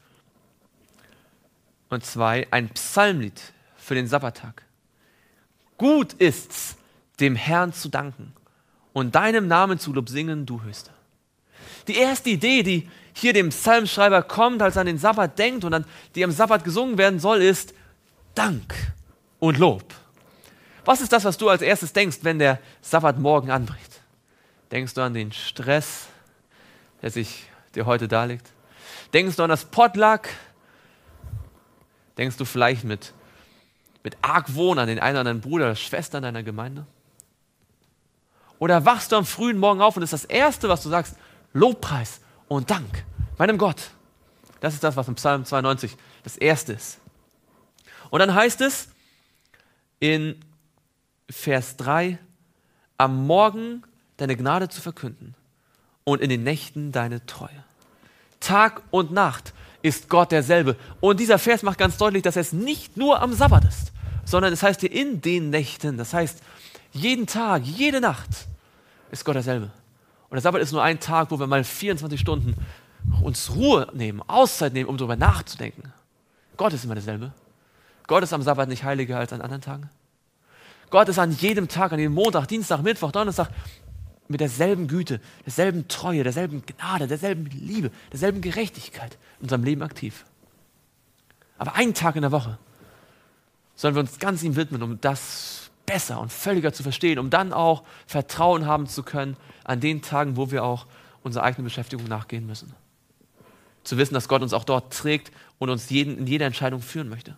und zwei, ein Psalmlied für den Sabbattag. Gut ist's, dem Herrn zu danken und deinem Namen zu Lob singen, du Höchster. Die erste Idee, die hier dem Psalmschreiber kommt, als er an den Sabbat denkt und an die am Sabbat gesungen werden soll, ist Dank und Lob. Was ist das, was du als erstes denkst, wenn der Sabbat morgen anbricht? Denkst du an den Stress, der sich dir heute darlegt? Denkst du an das Potluck? Denkst du vielleicht mit, mit Argwohn an den einen oder anderen Bruder oder Schwester in deiner Gemeinde? Oder wachst du am frühen Morgen auf und ist das Erste, was du sagst, Lobpreis und Dank meinem Gott. Das ist das, was im Psalm zweiundneunzig das Erste ist. Und dann heißt es in Vers drei, am Morgen deine Gnade zu verkünden und in den Nächten deine Treue. Tag und Nacht ist Gott derselbe. Und dieser Vers macht ganz deutlich, dass es nicht nur am Sabbat ist, sondern es heißt hier in den Nächten. Das heißt, jeden Tag, jede Nacht ist Gott derselbe. Und der Sabbat ist nur ein Tag, wo wir mal vierundzwanzig Stunden uns Ruhe nehmen, Auszeit nehmen, um darüber nachzudenken. Gott ist immer derselbe. Gott ist am Sabbat nicht heiliger als an anderen Tagen. Gott ist an jedem Tag, an jedem Montag, Dienstag, Mittwoch, Donnerstag mit derselben Güte, derselben Treue, derselben Gnade, derselben Liebe, derselben Gerechtigkeit in unserem Leben aktiv. Aber einen Tag in der Woche sollen wir uns ganz ihm widmen, um das besser und völliger zu verstehen, um dann auch Vertrauen haben zu können an den Tagen, wo wir auch unserer eigenen Beschäftigung nachgehen müssen. Zu wissen, dass Gott uns auch dort trägt und uns jeden, in jeder Entscheidung führen möchte.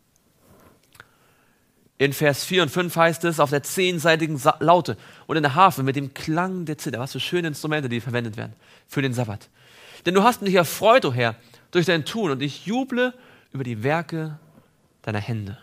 In Vers vier und fünf heißt es, auf der zehnseitigen Laute und in der Harfe mit dem Klang der Zither. Was für schöne Instrumente, die verwendet werden für den Sabbat. Denn du hast mich erfreut, o Herr, durch dein Tun und ich juble über die Werke deiner Hände.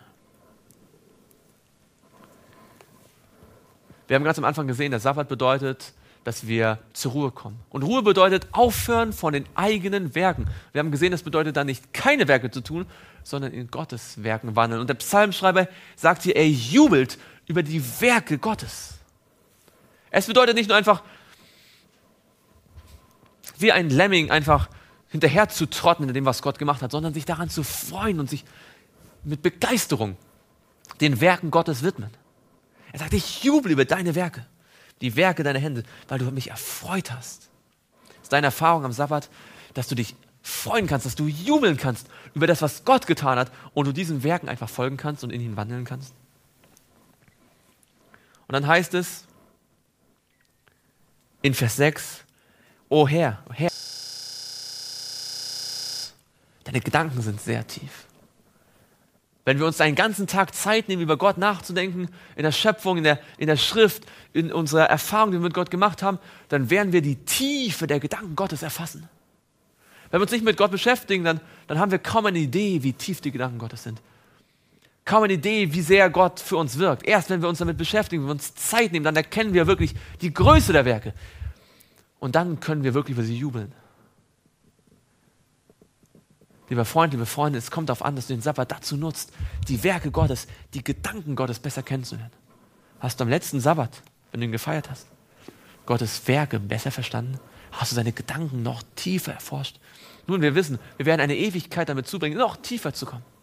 Wir haben ganz am Anfang gesehen, der Sabbat bedeutet, dass wir zur Ruhe kommen. Und Ruhe bedeutet aufhören von den eigenen Werken. Wir haben gesehen, das bedeutet dann nicht keine Werke zu tun, sondern in Gottes Werken wandeln. Und der Psalmschreiber sagt hier, er jubelt über die Werke Gottes. Es bedeutet nicht nur einfach, wie ein Lemming einfach hinterher zu trotten in dem, was Gott gemacht hat, sondern sich daran zu freuen und sich mit Begeisterung den Werken Gottes widmen. Er sagt, ich jubel über deine Werke, die Werke deiner Hände, weil du mich erfreut hast. Das ist deine Erfahrung am Sabbat, dass du dich freuen kannst, dass du jubeln kannst über das, was Gott getan hat und du diesen Werken einfach folgen kannst und in ihnen wandeln kannst. Und dann heißt es in Vers sechs, O Herr, o Herr, deine Gedanken sind sehr tief. Wenn wir uns einen ganzen Tag Zeit nehmen, über Gott nachzudenken, in der Schöpfung, in der, in der Schrift, in unserer Erfahrung, die wir mit Gott gemacht haben, dann werden wir die Tiefe der Gedanken Gottes erfassen. Wenn wir uns nicht mit Gott beschäftigen, dann, dann haben wir kaum eine Idee, wie tief die Gedanken Gottes sind. Kaum eine Idee, wie sehr Gott für uns wirkt. Erst wenn wir uns damit beschäftigen, wenn wir uns Zeit nehmen, dann erkennen wir wirklich die Größe der Werke. Und dann können wir wirklich über sie jubeln. Lieber Freund, liebe Freunde, es kommt darauf an, dass du den Sabbat dazu nutzt, die Werke Gottes, die Gedanken Gottes besser kennenzulernen. Hast du am letzten Sabbat, wenn du ihn gefeiert hast, Gottes Werke besser verstanden? Hast du seine Gedanken noch tiefer erforscht? Nun, wir wissen, wir werden eine Ewigkeit damit zubringen, noch tiefer zu kommen.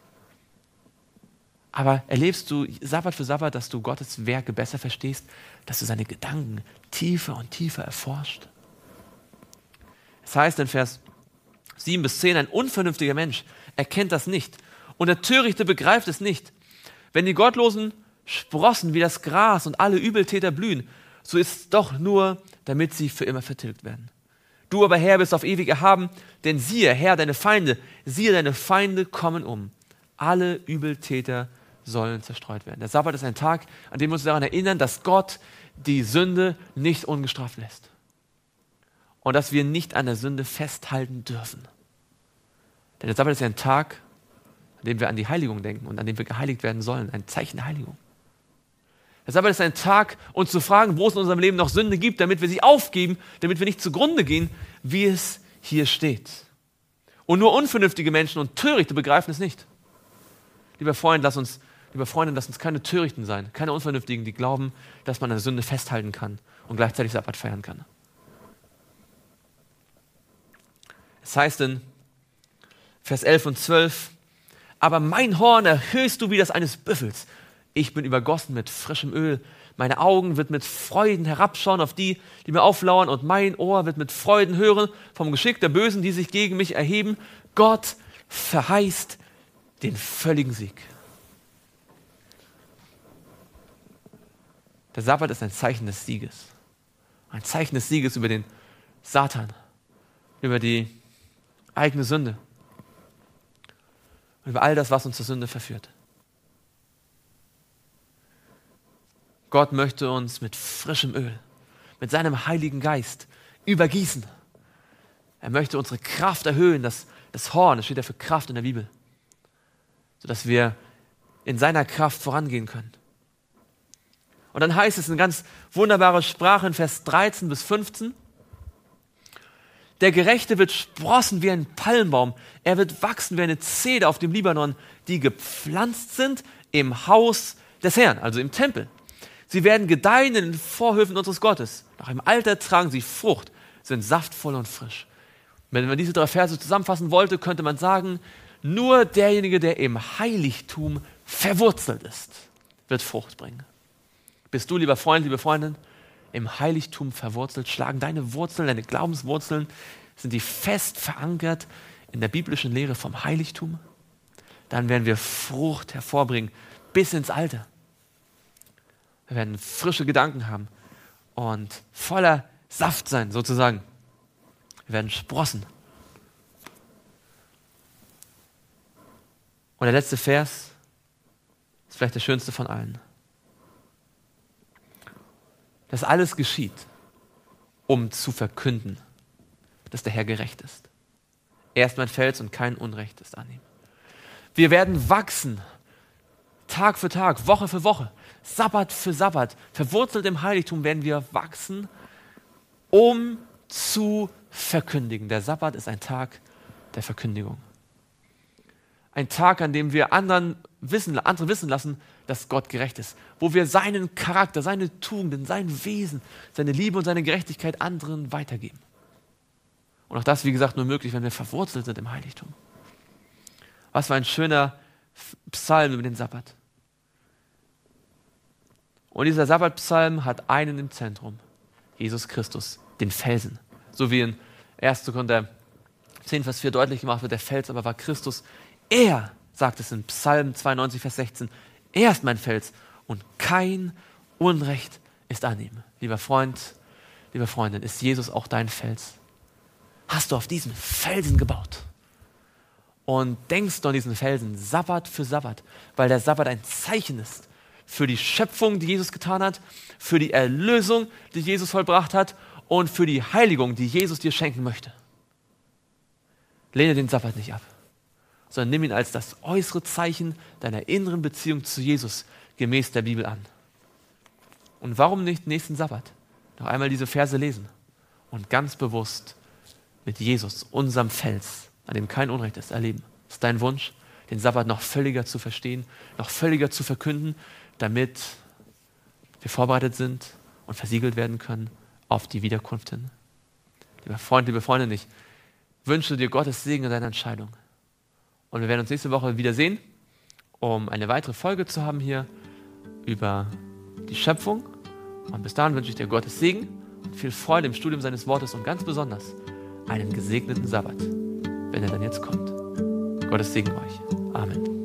Aber erlebst du Sabbat für Sabbat, dass du Gottes Werke besser verstehst, dass du seine Gedanken tiefer und tiefer erforscht? Das heißt in Vers sieben bis zehn, ein unvernünftiger Mensch erkennt das nicht und der Törichte begreift es nicht. Wenn die Gottlosen sprossen wie das Gras und alle Übeltäter blühen, so ist es doch nur, damit sie für immer vertilgt werden. Du aber, Herr, bist auf ewig erhaben, denn siehe, Herr, deine Feinde, siehe, deine Feinde kommen um. Alle Übeltäter sollen zerstreut werden. Der Sabbat ist ein Tag, an dem wir uns daran erinnern, dass Gott die Sünde nicht ungestraft lässt. Und dass wir nicht an der Sünde festhalten dürfen. Denn der Sabbat ist ein Tag, an dem wir an die Heiligung denken und an dem wir geheiligt werden sollen. Ein Zeichen der Heiligung. Der Sabbat ist ein Tag, uns zu fragen, wo es in unserem Leben noch Sünde gibt, damit wir sie aufgeben, damit wir nicht zugrunde gehen, wie es hier steht. Und nur unvernünftige Menschen und Törichte begreifen es nicht. Lieber Freund, lass uns, lieber Freundin, lass uns keine Törichten sein, keine Unvernünftigen, die glauben, dass man an der Sünde festhalten kann und gleichzeitig Sabbat feiern kann. Es heißt in Vers elf und zwölf, aber mein Horn erhöhst du wie das eines Büffels. Ich bin übergossen mit frischem Öl. Meine Augen wird mit Freuden herabschauen auf die, die mir auflauern, und mein Ohr wird mit Freuden hören vom Geschick der Bösen, die sich gegen mich erheben. Gott verheißt den völligen Sieg. Der Sabbat ist ein Zeichen des Sieges. Ein Zeichen des Sieges über den Satan, über die eigene Sünde, über all das, was uns zur Sünde verführt. Gott möchte uns mit frischem Öl, mit seinem Heiligen Geist übergießen. Er möchte unsere Kraft erhöhen, das, das Horn, das steht ja für Kraft in der Bibel, sodass wir in seiner Kraft vorangehen können. Und dann heißt es in ganz wunderbarer Sprache in Vers dreizehn bis fünfzehn, der Gerechte wird sprossen wie ein Palmbaum, er wird wachsen wie eine Zeder auf dem Libanon, die gepflanzt sind im Haus des Herrn, also im Tempel. Sie werden gedeihen in den Vorhöfen unseres Gottes. Nach dem Alter tragen sie Frucht, sind saftvoll und frisch. Wenn man diese drei Verse zusammenfassen wollte, könnte man sagen, nur derjenige, der im Heiligtum verwurzelt ist, wird Frucht bringen. Bist du, lieber Freund, liebe Freundin, im Heiligtum verwurzelt? Schlagen deine Wurzeln, deine Glaubenswurzeln, sind die fest verankert in der biblischen Lehre vom Heiligtum? Dann werden wir Frucht hervorbringen bis ins Alter. Wir werden frische Gedanken haben und voller Saft sein, sozusagen. Wir werden sprossen. Und der letzte Vers ist vielleicht der schönste von allen. Das alles geschieht, um zu verkünden, dass der Herr gerecht ist. Er ist mein Fels und kein Unrecht ist an ihm. Wir werden wachsen, Tag für Tag, Woche für Woche, Sabbat für Sabbat, verwurzelt im Heiligtum werden wir wachsen, um zu verkündigen. Der Sabbat ist ein Tag der Verkündigung. Ein Tag, an dem wir anderen wissen, andere wissen lassen, dass Gott gerecht ist. Wo wir seinen Charakter, seine Tugenden, sein Wesen, seine Liebe und seine Gerechtigkeit anderen weitergeben. Und auch das, wie gesagt, nur möglich, wenn wir verwurzelt sind im Heiligtum. Was für ein schöner Psalm über den Sabbat. Und dieser Sabbatpsalm hat einen im Zentrum, Jesus Christus, den Felsen. So wie in erster Korinther zehn, Vers vier deutlich gemacht wird, der Fels aber war Christus. Er, sagt es in Psalm zweiundneunzig, Vers sechzehn, er ist mein Fels und kein Unrecht ist an ihm. Lieber Freund, liebe Freundin, ist Jesus auch dein Fels? Hast du auf diesen Felsen gebaut? Und denkst du an diesen Felsen Sabbat für Sabbat, weil der Sabbat ein Zeichen ist für die Schöpfung, die Jesus getan hat, für die Erlösung, die Jesus vollbracht hat und für die Heiligung, die Jesus dir schenken möchte. Lehne den Sabbat nicht ab, sondern nimm ihn als das äußere Zeichen deiner inneren Beziehung zu Jesus gemäß der Bibel an. Und warum nicht nächsten Sabbat noch einmal diese Verse lesen und ganz bewusst mit Jesus, unserem Fels, an dem kein Unrecht ist, erleben? Das ist dein Wunsch, den Sabbat noch völliger zu verstehen, noch völliger zu verkünden, damit wir vorbereitet sind und versiegelt werden können auf die Wiederkunft hin. Lieber Freund, liebe Freundin, ich wünsche dir Gottes Segen in deiner Entscheidung. Und wir werden uns nächste Woche wiedersehen, um eine weitere Folge zu haben hier über die Schöpfung. Und bis dahin wünsche ich dir Gottes Segen und viel Freude im Studium seines Wortes und ganz besonders einen gesegneten Sabbat, wenn er dann jetzt kommt. Gottes Segen euch. Amen.